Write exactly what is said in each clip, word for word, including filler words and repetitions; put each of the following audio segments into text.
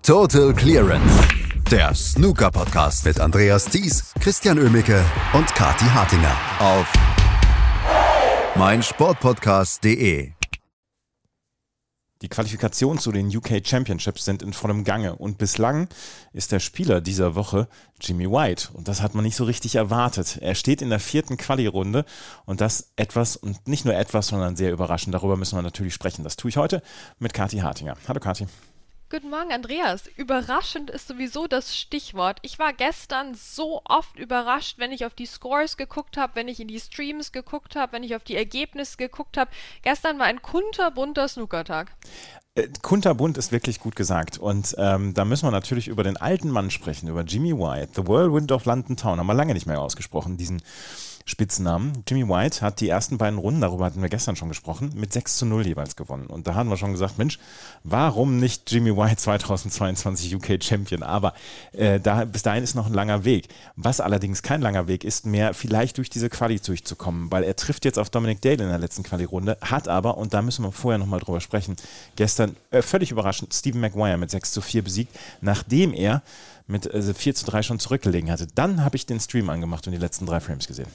Total Clearance, der Snooker-Podcast mit Andreas Thies, Christian Oemicke und Kathi Hartinger auf meinsportpodcast punkt de. Die Qualifikationen zu den U K Championships sind in vollem Gange und bislang ist der Spieler dieser Woche Jimmy White und das hat man nicht so richtig erwartet. Er steht in der vierten Quali-Runde und das etwas und nicht nur etwas, sondern sehr überraschend. Darüber müssen wir natürlich sprechen. Das tue ich heute mit Kathi Hartinger. Hallo Kathi. Guten Morgen, Andreas. Überraschend ist sowieso das Stichwort. Ich war gestern so oft überrascht, wenn ich auf die Scores geguckt habe, wenn ich in die Streams geguckt habe, wenn ich auf die Ergebnisse geguckt habe. Gestern war ein kunterbunter Snookertag. Äh, kunterbunt ist wirklich gut gesagt. Und ähm, da müssen wir natürlich über den alten Mann sprechen, über Jimmy White. The Whirlwind of London Town. Haben wir lange nicht mehr ausgesprochen, diesen Spitznamen. Jimmy White hat die ersten beiden Runden, darüber hatten wir gestern schon gesprochen, mit sechs zu null jeweils gewonnen. Und da haben wir schon gesagt, Mensch, warum nicht Jimmy White zweitausendzweiundzwanzig U K Champion? Aber äh, da, bis dahin ist noch ein langer Weg. Was allerdings kein langer Weg ist, mehr vielleicht durch diese Quali durchzukommen, weil er trifft jetzt auf Dominic Dale in der letzten Quali-Runde, hat aber, und da müssen wir vorher nochmal drüber sprechen, gestern äh, völlig überraschend Stephen Maguire mit sechs zu vier besiegt, nachdem er mit äh, vier zu drei schon zurückgelegen hatte. Dann habe ich den Stream angemacht und die letzten drei Frames gesehen.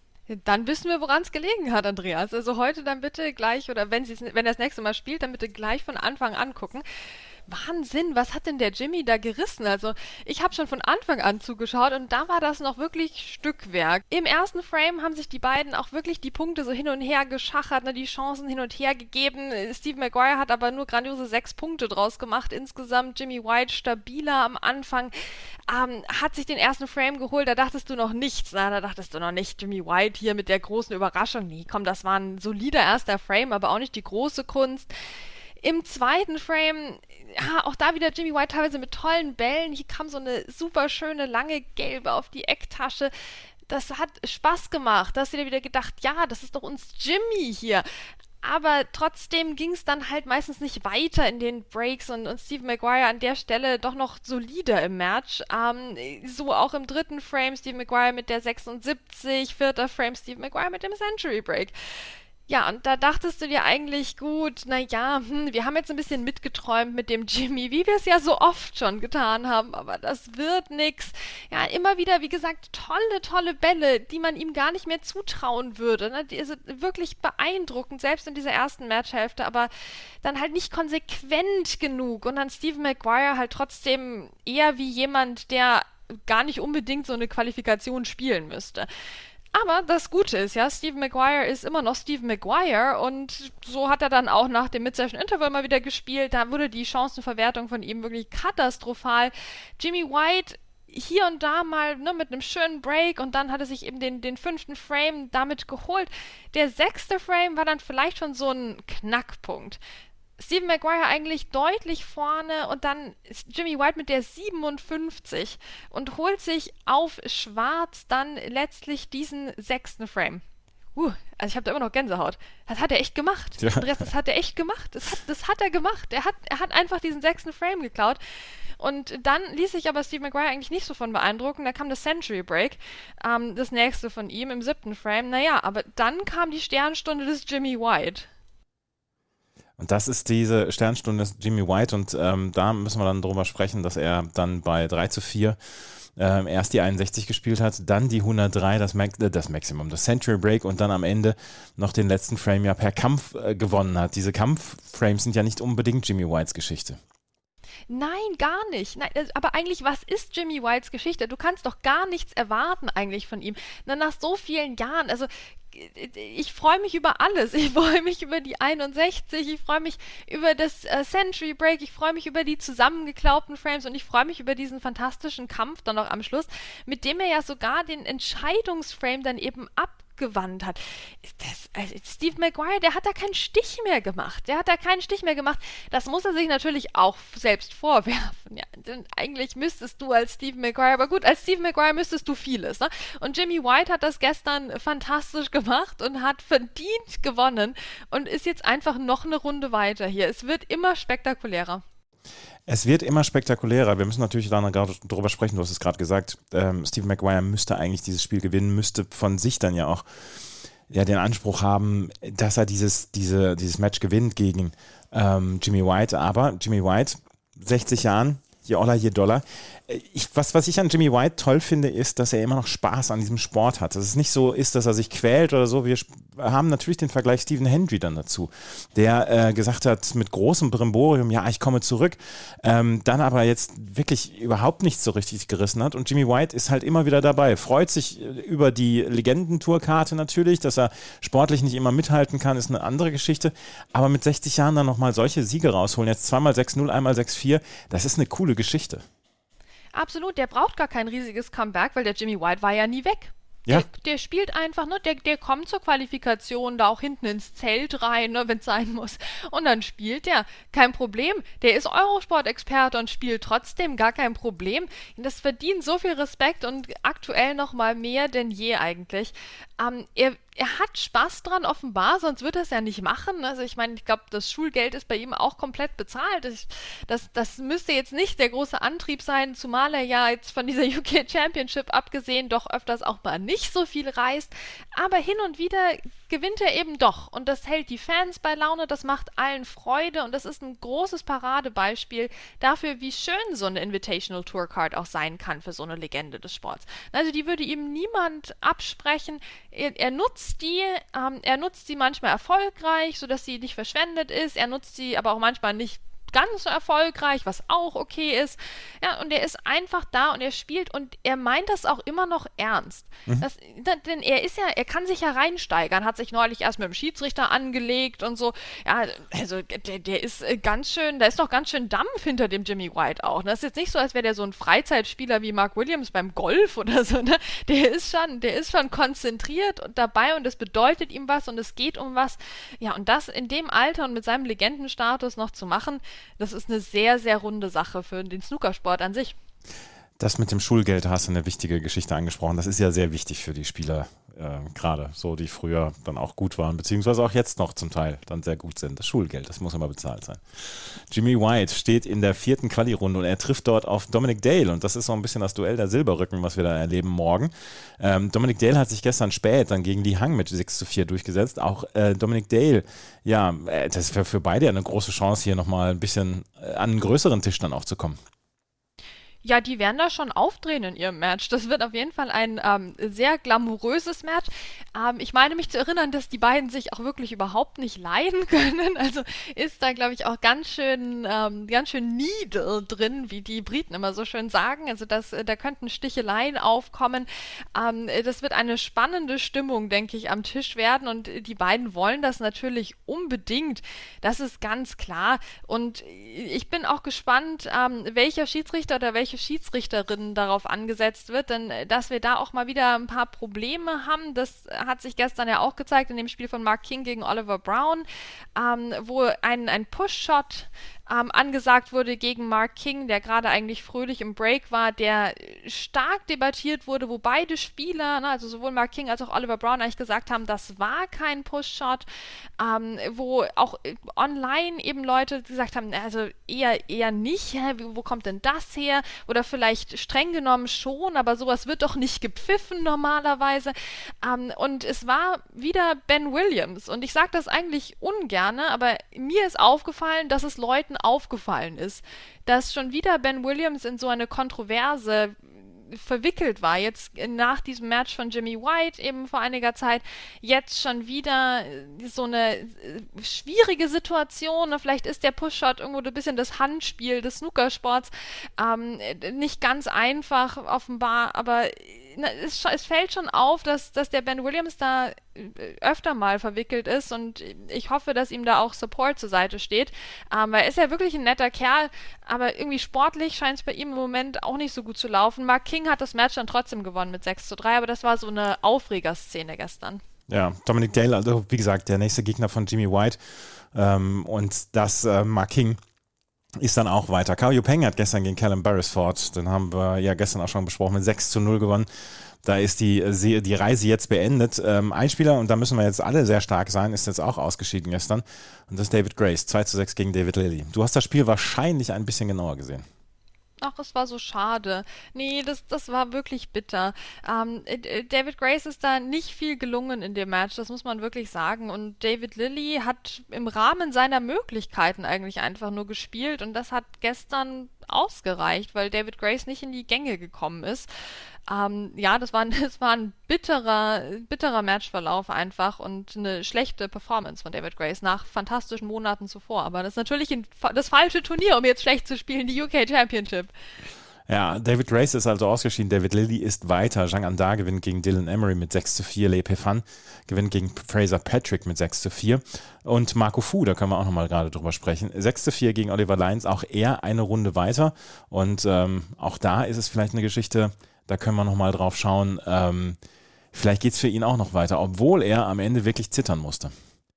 Dann wissen wir, woran es gelegen hat, Andreas. Also heute dann bitte gleich, oder wenn, wenn er das nächste Mal spielt, dann bitte gleich von Anfang an gucken. Wahnsinn, was hat denn der Jimmy da gerissen? Also ich habe schon von Anfang an zugeschaut und da war das noch wirklich Stückwerk. Im ersten Frame haben sich die beiden auch wirklich die Punkte so hin und her geschachert, ne, die Chancen hin und her gegeben. Steve Maguire hat aber nur grandiose sechs Punkte draus gemacht insgesamt. Jimmy White stabiler am Anfang, ähm, hat sich den ersten Frame geholt, da dachtest du noch nichts. Na, da dachtest du noch nicht, Jimmy White hier mit der großen Überraschung. Nee, komm, das war ein solider erster Frame, aber auch nicht die große Kunst. Im zweiten Frame, ja, auch da wieder Jimmy White teilweise mit tollen Bällen. Hier kam so eine super schöne, lange gelbe auf die Ecktasche. Das hat Spaß gemacht. Da hast du dir wieder gedacht, ja, das ist doch uns Jimmy hier. Aber trotzdem ging es dann halt meistens nicht weiter in den Breaks und, und Steve Maguire an der Stelle doch noch solider im Match. Ähm, so auch im dritten Frame Steve Maguire mit der sechsundsiebzig, vierter Frame Steve Maguire mit dem Century Break. Ja, und da dachtest du dir eigentlich, gut, naja, hm, wir haben jetzt ein bisschen mitgeträumt mit dem Jimmy, wie wir es ja so oft schon getan haben, aber das wird nix. Ja, immer wieder, wie gesagt, tolle, tolle Bälle, die man ihm gar nicht mehr zutrauen würde. Ne? Die sind wirklich beeindruckend, selbst in dieser ersten Matchhälfte, aber dann halt nicht konsequent genug. Und dann Stephen Maguire halt trotzdem eher wie jemand, der gar nicht unbedingt so eine Qualifikation spielen müsste. Aber das Gute ist ja, Stephen Maguire ist immer noch Stephen Maguire und so hat er dann auch nach dem Mid-Session-Interval mal wieder gespielt. Da wurde die Chancenverwertung von ihm wirklich katastrophal. Jimmy White hier und da mal ne, mit einem schönen Break und dann hat er sich eben den, den fünften Frame damit geholt. Der sechste Frame war dann vielleicht schon so ein Knackpunkt. Stephen Maguire eigentlich deutlich vorne und dann ist Jimmy White mit der siebenundfünfzig und holt sich auf Schwarz dann letztlich diesen sechsten Frame. Uh, also ich habe da immer noch Gänsehaut. Das hat er echt gemacht. Ja. Andreas, das hat er echt gemacht. Das hat, das hat er gemacht. Er hat, er hat einfach diesen sechsten Frame geklaut. Und dann ließ sich aber Steve Maguire eigentlich nicht so von beeindrucken. Da kam das Century Break, ähm, das nächste von ihm im siebten Frame. Naja, aber dann kam die Sternstunde des Jimmy White. Und das ist diese Sternstunde des Jimmy White und ähm, da müssen wir dann drüber sprechen, dass er dann bei drei zu vier ähm, erst die einundsechzig gespielt hat, dann die hundertdrei, das, Max- äh, das Maximum, das Century Break und dann am Ende noch den letzten Frame ja per Kampf äh, gewonnen hat. Diese Kampfframes sind ja nicht unbedingt Jimmy Whites Geschichte. Nein, gar nicht. Nein, aber eigentlich, was ist Jimmy Whites Geschichte? Du kannst doch gar nichts erwarten eigentlich von ihm. Na, nach so vielen Jahren, also ich freue mich über alles. Ich freue mich über die einundsechzig, ich freue mich über das äh, Century Break, ich freue mich über die zusammengeklaubten Frames und ich freue mich über diesen fantastischen Kampf dann noch am Schluss, mit dem er ja sogar den Entscheidungsframe dann eben ab gewandt hat. Das, also Steve Maguire, der hat da keinen Stich mehr gemacht. Der hat da keinen Stich mehr gemacht. Das muss er sich natürlich auch selbst vorwerfen. Ja, denn eigentlich müsstest du als Steve Maguire, aber gut, als Steve Maguire müsstest du vieles. Ne? Und Jimmy White hat das gestern fantastisch gemacht und hat verdient gewonnen und ist jetzt einfach noch eine Runde weiter hier. Es wird immer spektakulärer. Es wird immer spektakulärer. Wir müssen natürlich dann gerade drüber sprechen, du hast es gerade gesagt, ähm, Steve Maguire müsste eigentlich dieses Spiel gewinnen, müsste von sich dann ja auch ja, den Anspruch haben, dass er dieses, diese, dieses Match gewinnt gegen ähm, Jimmy White. Aber Jimmy White, sechzig Jahren, je Oller, je Dollar. Ich, was, was ich an Jimmy White toll finde, ist, dass er immer noch Spaß an diesem Sport hat. Dass es nicht so ist, dass er sich quält oder so. Wir haben natürlich den Vergleich Stephen Hendry dann dazu, der äh, gesagt hat, mit großem Brimborium, ja, ich komme zurück, ähm, dann aber jetzt wirklich überhaupt nichts so richtig gerissen hat. Und Jimmy White ist halt immer wieder dabei, freut sich über die Legendentourkarte natürlich, dass er sportlich nicht immer mithalten kann, ist eine andere Geschichte. Aber mit sechzig Jahren dann nochmal solche Siege rausholen, jetzt zweimal sechs null, einmal sechs vier, das ist eine coole Geschichte. Absolut, der braucht gar kein riesiges Comeback, weil der Jimmy White war ja nie weg. Ja. Der, der spielt einfach, ne? der, der kommt zur Qualifikation da auch hinten ins Zelt rein, ne, wenn es sein muss. Und dann spielt der. Kein Problem. Der ist Eurosport-Experte und spielt trotzdem, gar kein Problem. Das verdient so viel Respekt und aktuell noch mal mehr denn je eigentlich. Ähm, er, er hat Spaß dran offenbar, sonst wird er es ja nicht machen. Also ich meine, ich glaube, das Schulgeld ist bei ihm auch komplett bezahlt. Ich, das, das müsste jetzt nicht der große Antrieb sein, zumal er ja jetzt von dieser U K Championship abgesehen doch öfters auch mal nicht so viel reist, aber hin und wieder gewinnt er eben doch und das hält die Fans bei Laune, das macht allen Freude und das ist ein großes Paradebeispiel dafür, wie schön so eine Invitational Tour Card auch sein kann für so eine Legende des Sports. Also die würde ihm niemand absprechen, er, er nutzt die, ähm, er nutzt sie manchmal erfolgreich, sodass sie nicht verschwendet ist, er nutzt sie aber auch manchmal nicht ganz so erfolgreich, was auch okay ist. Ja, und er ist einfach da und er spielt und er meint das auch immer noch ernst. Mhm. Das, denn er ist ja, er kann sich ja reinsteigern, hat sich neulich erst mit dem Schiedsrichter angelegt und so. Ja, also der, der ist ganz schön, da ist noch ganz schön Dampf hinter dem Jimmy White auch. Das ist jetzt nicht so, als wäre der so ein Freizeitspieler wie Mark Williams beim Golf oder so. Ne? Der ist schon, der ist schon konzentriert und dabei und es bedeutet ihm was und es geht um was. Ja, und das in dem Alter und mit seinem Legendenstatus noch zu machen, das ist eine sehr, sehr runde Sache für den Snookersport an sich. Das mit dem Schulgeld, da hast du eine wichtige Geschichte angesprochen. Das ist ja sehr wichtig für die Spieler, äh, gerade so, die früher dann auch gut waren, beziehungsweise auch jetzt noch zum Teil dann sehr gut sind. Das Schulgeld, das muss immer bezahlt sein. Jimmy White steht in der vierten Quali-Runde und er trifft dort auf Dominic Dale und das ist so ein bisschen das Duell der Silberrücken, was wir da erleben morgen. Ähm, Dominic Dale hat sich gestern spät dann gegen Li Hang mit sechs zu vier durchgesetzt. Auch äh, Dominic Dale, ja, äh, das wäre für beide eine große Chance, hier nochmal ein bisschen äh, an einen größeren Tisch dann auch zu kommen. Ja, die werden da schon aufdrehen in ihrem Match. Das wird auf jeden Fall ein ähm, sehr glamouröses Match. Ähm, ich meine mich zu erinnern, dass die beiden sich auch wirklich überhaupt nicht leiden können. Also ist da, glaube ich, auch ganz schön, ähm, ganz schön Needle drin, wie die Briten immer so schön sagen. Also das, da könnten Sticheleien aufkommen. Ähm, das wird eine spannende Stimmung, denke ich, am Tisch werden. Und die beiden wollen das natürlich unbedingt. Das ist ganz klar. Und ich bin auch gespannt, ähm, welcher Schiedsrichter oder welche Schiedsrichterinnen darauf angesetzt wird, denn dass wir da auch mal wieder ein paar Probleme haben, das hat sich gestern ja auch gezeigt in dem Spiel von Mark King gegen Oliver Brown, ähm, wo ein, ein Push-Shot ähm, angesagt wurde gegen Mark King, der gerade eigentlich fröhlich im Break war, der stark debattiert wurde, wo beide Spieler, ne, also sowohl Mark King als auch Oliver Brown eigentlich gesagt haben, das war kein Push-Shot, ähm, wo auch online eben Leute gesagt haben, also eher, eher nicht, hä, wo kommt denn das her? Oder vielleicht streng genommen schon, aber sowas wird doch nicht gepfiffen normalerweise. Ähm, und es war wieder Ben Williams. Und ich sage das eigentlich ungerne, aber mir ist aufgefallen, dass es Leuten aufgefallen ist, dass schon wieder Ben Williams in so eine Kontroverse verwickelt war. Jetzt nach diesem Match von Jimmy White eben vor einiger Zeit, jetzt schon wieder so eine schwierige Situation. Vielleicht ist der Push-Shot irgendwo ein bisschen das Handspiel des Snookersports. Ähm, nicht ganz einfach offenbar, aber es, es fällt schon auf, dass, dass der Ben Williams da öfter mal verwickelt ist und ich hoffe, dass ihm da auch Support zur Seite steht. Ähm, weil er ist ja wirklich ein netter Kerl, aber irgendwie sportlich scheint es bei ihm im Moment auch nicht so gut zu laufen. Mark King hat das Match dann trotzdem gewonnen mit sechs zu drei, aber das war so eine Aufregerszene gestern. Ja, Dominic Dale, also wie gesagt, der nächste Gegner von Jimmy White ähm, und das äh, Mark King ist dann auch weiter. Cao Yupeng hat gestern gegen Callum Beresford, den haben wir ja gestern auch schon besprochen, mit sechs zu null gewonnen. Da ist die, die Reise jetzt beendet. Ähm, ein Spieler, und da müssen wir jetzt alle sehr stark sein, ist jetzt auch ausgeschieden gestern. Und das ist David Grace, zwei zu sechs gegen David Lilley. Du hast das Spiel wahrscheinlich ein bisschen genauer gesehen. Ach, es war so schade. Nee, das, das war wirklich bitter. Ähm, David Grace ist da nicht viel gelungen in dem Match, das muss man wirklich sagen. Und David Lilley hat im Rahmen seiner Möglichkeiten eigentlich einfach nur gespielt und das hat gestern ausgereicht, weil David Grace nicht in die Gänge gekommen ist. Ähm, ja, das war, das war ein bitterer, bitterer Matchverlauf einfach und eine schlechte Performance von David Grace nach fantastischen Monaten zuvor. Aber das ist natürlich ein, das falsche Turnier, um jetzt schlecht zu spielen, die U K Championship. Ja, David Grace ist also ausgeschieden, David Lilley ist weiter. Zhang Anda gewinnt gegen Dylan Emery mit sechs zu vier, Lei Pei-Fan gewinnt gegen Fraser Patrick mit sechs zu vier und Marco Fu, da können wir auch nochmal gerade drüber sprechen, sechs zu vier gegen Oliver Lyons, auch er eine Runde weiter und ähm, auch da ist es vielleicht eine Geschichte, da können wir nochmal drauf schauen, ähm, vielleicht geht es für ihn auch noch weiter, obwohl er am Ende wirklich zittern musste.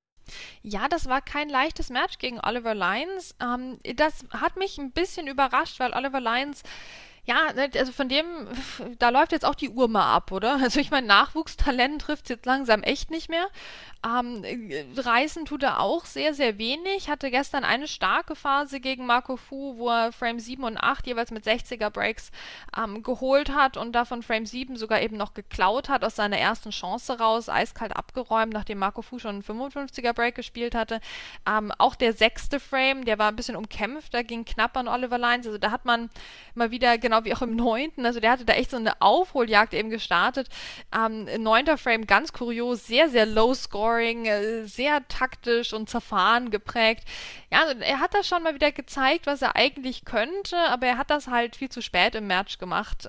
Ja, das war kein leichtes Match gegen Oliver Lyons. Ähm, das hat mich ein bisschen überrascht, weil Oliver Lyons, ja, also von dem, da läuft jetzt auch die Uhr mal ab, oder? Also ich meine, Nachwuchstalent trifft jetzt langsam echt nicht mehr. Ähm, reißen tut er auch sehr, sehr wenig. Hatte gestern eine starke Phase gegen Marco Fu, wo er Frame sieben und acht jeweils mit sechziger Breaks ähm, geholt hat und davon Frame sieben sogar eben noch geklaut hat, aus seiner ersten Chance raus, eiskalt abgeräumt, nachdem Marco Fu schon einen fünfundfünfziger Break gespielt hatte. Ähm, auch der sechste Frame, der war ein bisschen umkämpft, da ging knapp an Oliver Lyons. Also da hat man mal wieder, genau wie auch im neunten, also der hatte da echt so eine Aufholjagd eben gestartet. Ähm, neunter Frame, ganz kurios, sehr, sehr low score, sehr taktisch und zerfahren geprägt. Ja, also er hat das schon mal wieder gezeigt, was er eigentlich könnte, aber er hat das halt viel zu spät im Match gemacht.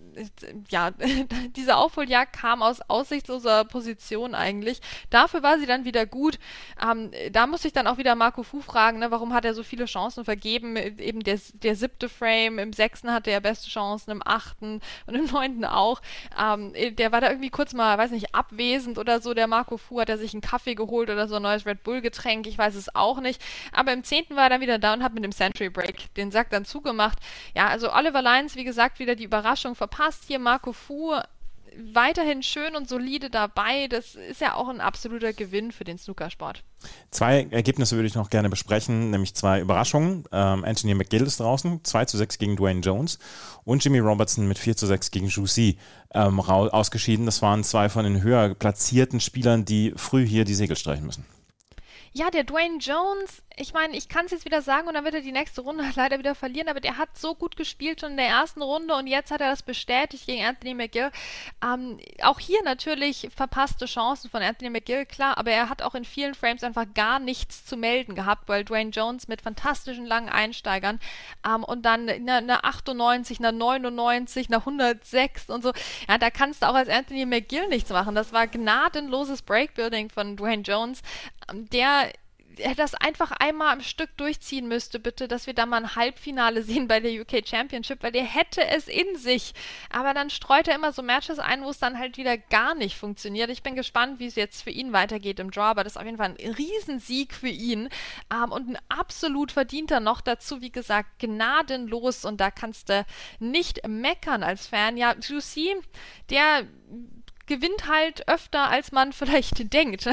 Ja, diese Aufholjagd kam aus aussichtsloser Position eigentlich. Dafür war sie dann wieder gut. Ähm, da muss ich dann auch wieder Marco Fu fragen, ne, warum hat er so viele Chancen vergeben? Eben der, der siebte Frame, im sechsten hatte er beste Chancen, im achten und im neunten auch. Ähm, der war da irgendwie kurz mal, weiß nicht, abwesend oder so. Der Marco Fu hat er sich einen Kaffee geholt oder so ein neues Red Bull Getränk, ich weiß es auch nicht. Aber im zehnten war er dann wieder da und hat mit dem Century Break den Sack dann zugemacht. Ja, also Oliver Lyons, wie gesagt, wieder die Überraschung verpasst. Hier Marco Fu weiterhin schön und solide dabei. Das ist ja auch ein absoluter Gewinn für den Snookersport. Zwei Ergebnisse würde ich noch gerne besprechen, nämlich zwei Überraschungen. Ähm, Anthony McGill ist draußen, zwei zu sechs gegen Dwayne Jones und Jimmy Robertson mit vier zu sechs gegen Zhu Xi ähm, ausgeschieden. Das waren zwei von den höher platzierten Spielern, die früh hier die Segel streichen müssen. Ja, der Dwayne Jones, ich meine, ich kann es jetzt wieder sagen und dann wird er die nächste Runde leider wieder verlieren, aber der hat so gut gespielt schon in der ersten Runde und jetzt hat er das bestätigt gegen Anthony McGill. Ähm, auch hier natürlich verpasste Chancen von Anthony McGill, klar, aber er hat auch in vielen Frames einfach gar nichts zu melden gehabt, weil Dwayne Jones mit fantastischen langen Einsteigern ähm, und dann eine, eine achtundneunzig, eine neunundneunzig, eine hundertsechs und so, ja, da kannst du auch als Anthony McGill nichts machen. Das war gnadenloses Breakbuilding von Dwayne Jones, ähm, der er das einfach einmal am Stück durchziehen müsste, bitte, dass wir da mal ein Halbfinale sehen bei der U K Championship, weil der hätte es in sich. Aber dann streut er immer so Matches ein, wo es dann halt wieder gar nicht funktioniert. Ich bin gespannt, wie es jetzt für ihn weitergeht im Draw, aber das ist auf jeden Fall ein Riesensieg für ihn ähm, und ein absolut verdienter noch dazu, wie gesagt, gnadenlos und da kannst du nicht meckern als Fan. Ja, Zhu Xi, der gewinnt halt öfter, als man vielleicht denkt.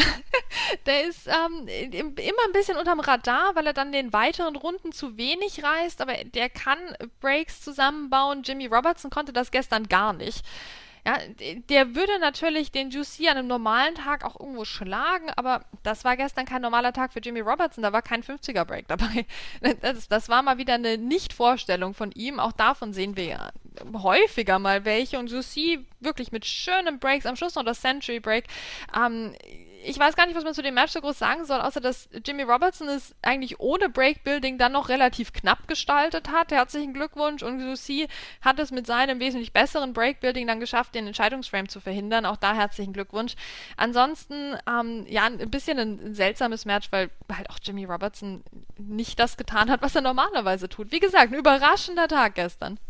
Der ist ähm, immer ein bisschen unterm Radar, weil er dann den weiteren Runden zu wenig reißt, aber der kann Breaks zusammenbauen. Jimmy Robertson konnte das gestern gar nicht. Ja, der würde natürlich den Zhu Xi an einem normalen Tag auch irgendwo schlagen, aber das war gestern kein normaler Tag für Jimmy Robertson, da war kein fünfziger Break dabei. Das, das war mal wieder eine Nicht-Vorstellung von ihm, auch davon sehen wir ja häufiger mal welche und Zhu Xi wirklich mit schönen Breaks, am Schluss noch das Century Break. Ähm, ich weiß gar nicht, was man zu dem Match so groß sagen soll, außer dass Jimmy Robertson es eigentlich ohne Breakbuilding dann noch relativ knapp gestaltet hat. Herzlichen Glückwunsch. Und Zhu Xi hat es mit seinem wesentlich besseren Breakbuilding dann geschafft, den Entscheidungsframe zu verhindern. Auch da herzlichen Glückwunsch. Ansonsten, ähm, ja, ein bisschen ein, ein seltsames Match, weil halt auch Jimmy Robertson nicht das getan hat, was er normalerweise tut. Wie gesagt, ein überraschender Tag gestern.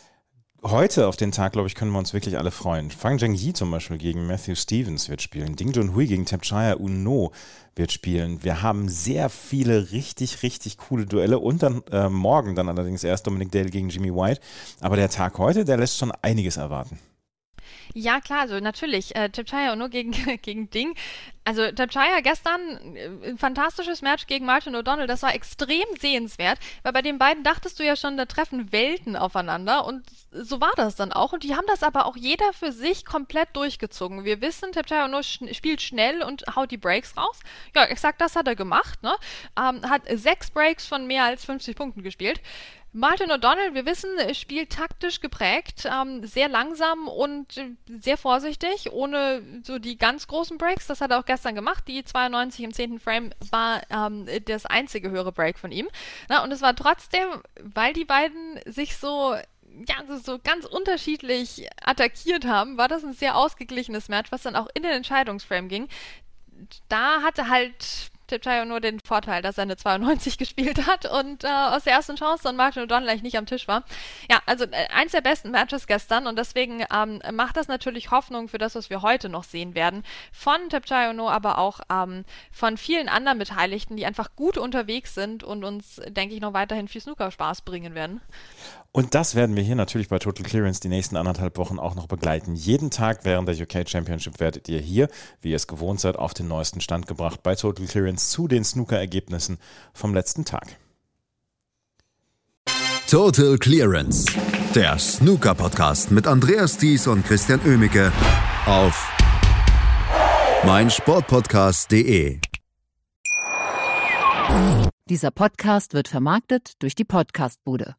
Heute auf den Tag, glaube ich, können wir uns wirklich alle freuen. Fang Zhengyi zum Beispiel gegen Matthew Stevens wird spielen. Ding Junhui gegen Thepchaiya Un-no wird spielen. Wir haben sehr viele richtig, richtig coole Duelle und dann äh, morgen dann allerdings erst Dominic Dale gegen Jimmy White. Aber der Tag heute, der lässt schon einiges erwarten. Ja, klar, also natürlich. Äh, Thepchaiya nur gegen, gegen Ding. Also Thepchaiya gestern äh, ein fantastisches Match gegen Martin O'Donnell. Das war extrem sehenswert, weil bei den beiden dachtest du ja schon, da treffen Welten aufeinander und so war das dann auch. Und die haben das aber auch jeder für sich komplett durchgezogen. Wir wissen, Taptayo Ono sch- spielt schnell und haut die Breaks raus. Ja, exakt das hat er gemacht. Ne? Ähm, hat sechs Breaks von mehr als fünfzig Punkten gespielt. Martin O'Donnell, wir wissen, spielt taktisch geprägt, ähm, sehr langsam und äh, sehr vorsichtig, ohne so die ganz großen Breaks. Das hat er auch gestern gemacht. Die zweiundneunzig im zehnten Frame war ähm, das einzige höhere Break von ihm. Na, und es war trotzdem, weil die beiden sich so, ja, so, so ganz unterschiedlich attackiert haben, war das ein sehr ausgeglichenes Match, was dann auch in den Entscheidungsframe ging. Da hatte halt Taptayo nur den Vorteil, dass er eine zweiundneunzig gespielt hat und äh, aus der ersten Chance dann Martin O'Donnell eigentlich nicht am Tisch war. Ja, also äh, eins der besten Matches gestern und deswegen ähm, macht das natürlich Hoffnung für das, was wir heute noch sehen werden. Von Taptayo Ono, aber auch ähm, von vielen anderen Beteiligten, die einfach gut unterwegs sind und uns, denke ich, noch weiterhin viel Snooker-Spaß bringen werden. Und das werden wir hier natürlich bei Total Clearance die nächsten anderthalb Wochen auch noch begleiten. Jeden Tag während der U K Championship werdet ihr hier, wie ihr es gewohnt seid, auf den neuesten Stand gebracht bei Total Clearance zu den Snooker-Ergebnissen vom letzten Tag. Total Clearance, der Snooker-Podcast mit Andreas Thies und Christian Oemicke auf meinsportpodcast punkt de. Dieser Podcast wird vermarktet durch die Podcast-Bude.